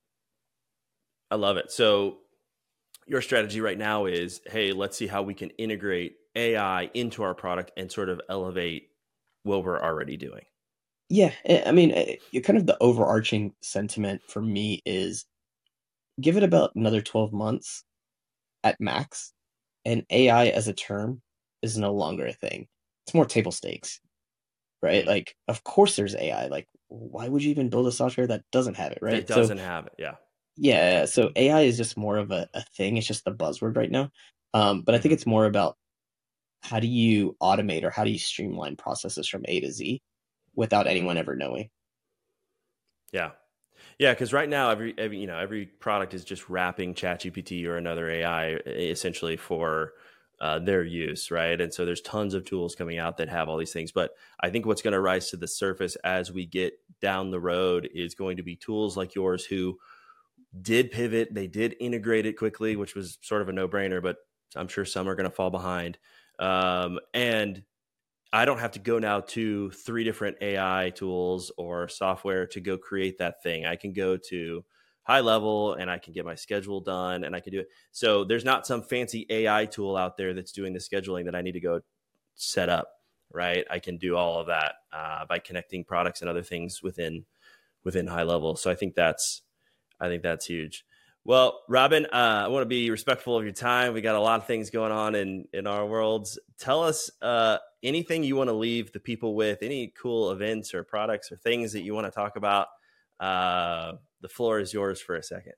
Speaker 1: I love it. So your strategy right now is, hey, let's see how we can integrate A I into our product and sort of elevate what we're already doing.
Speaker 2: Yeah, I I mean, eh, you kind of the overarching sentiment for me is give it about another twelve months at max, and A I as a term is no longer a thing. It's more table stakes, right?
Speaker 1: Mm,
Speaker 2: Like, of course there's A I. Like, why would you even build a software that doesn't have it,
Speaker 1: that
Speaker 2: right? So,
Speaker 1: doesn't have it. Yeah.
Speaker 2: yeah, so A I is just more of a, a thing. It's just the buzzword right now. Um, but I think
Speaker 1: hmm
Speaker 2: it's more about how do you automate or how do you streamline processes from A to Z without
Speaker 1: hmm
Speaker 2: anyone ever knowing?
Speaker 1: Yeah. Yeah, because right now every, every you know every product is just wrapping ChatGPT or another A I essentially for uh, their use, right? And so there's tons of tools coming out that have all these things. But I think what's going to rise to the surface as we get down the road is going to be tools like yours who did pivot, they did integrate it quickly, which was sort of a no brainer. But I'm sure some are going to fall behind. Um, and I don't have to go now to three different A I tools or software to go create that thing. I can go to high level and I can get my schedule done and I can do it. So there's not some fancy A I tool out there that's doing the scheduling that I need to go set up, right? I can do all of that uh, by connecting products and other things within within high level. So I think that's I think that's huge. Well, Robin, uh, I want to be respectful of your time. We got a lot of things going on in in our worlds. Tell us uh, anything you want to leave the people with, any cool events or products or things that you want to talk about. Uh, the floor is yours for a second.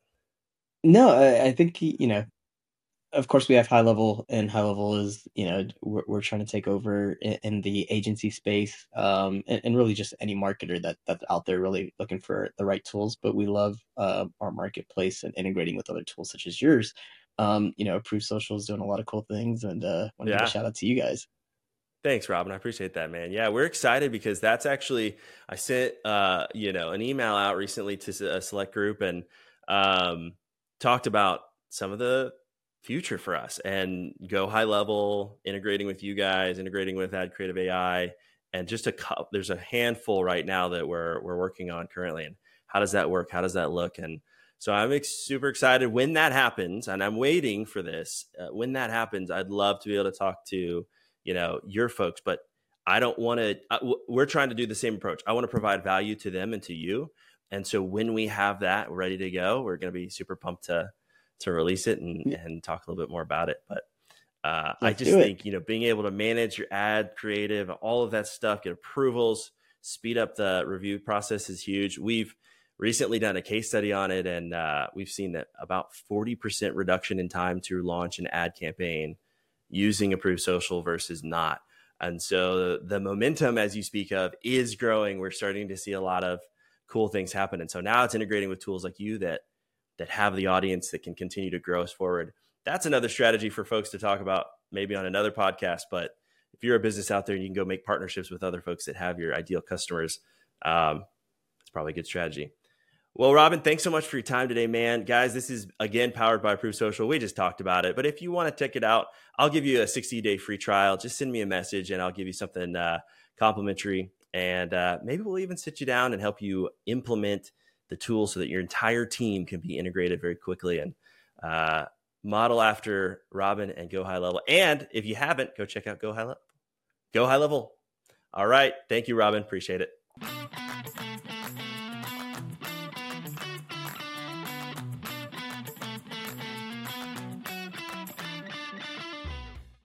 Speaker 2: No, I, I think, you know, of course we have high level, and high level is, you know, we're, we're trying to take over in, in the agency space, um and, and really just any marketer that that's out there really looking for the right tools. But we love uh, our marketplace and integrating with other tools such as yours. Um you know, Approved Social is doing a lot of cool things, and uh want to give a
Speaker 1: Yeah.
Speaker 2: shout out to you guys.
Speaker 1: Thanks, Robin. I appreciate that, man. Yeah, we're excited because that's actually I sent uh, you know an email out recently to a select group and um, talked about some of the future for us and go high level, integrating with you guys, integrating with Ad Creative A I, and just a couple. There's a handful right now that we're we're working on currently. And how does that work? How does that look? And so I'm ex- super excited when that happens, and I'm waiting for this. Uh, when that happens, I'd love to be able to talk to you know, your folks, but I don't want to, we're trying to do the same approach. I want to provide value to them and to you. And so when we have that ready to go, we're going to be super pumped to to release it and,
Speaker 2: Yeah.
Speaker 1: and talk a little bit more about it. But uh, I
Speaker 2: Let's
Speaker 1: just
Speaker 2: do it.
Speaker 1: think, you know, being able to manage your ad creative, all of that stuff, get approvals, speed up the review process is huge. We've recently done a case study on it, and uh, we've seen that about forty percent reduction in time to launch an ad campaign using Approved Social versus not. And so the momentum, as you speak of, is growing. We're starting to see a lot of cool things happen. And so now it's integrating with tools like you that that have the audience that can continue to grow us forward. That's another strategy for folks to talk about maybe on another podcast. But if you're a business out there and you can go make partnerships with other folks that have your ideal customers, um, it's probably a good strategy. Well, Robin, thanks so much for your time today, man. Guys, this is, again, powered by Approved Social. We just talked about it. But if you want to check it out, I'll give you a sixty-day free trial. Just send me a message, and I'll give you something uh, complimentary. And uh, maybe we'll even sit you down and help you implement the tool so that your entire team can be integrated very quickly and uh, model after Robin and Go High Level. And if you haven't, go check out Go High Level. Go High Level. All right. Thank you, Robin. Appreciate it.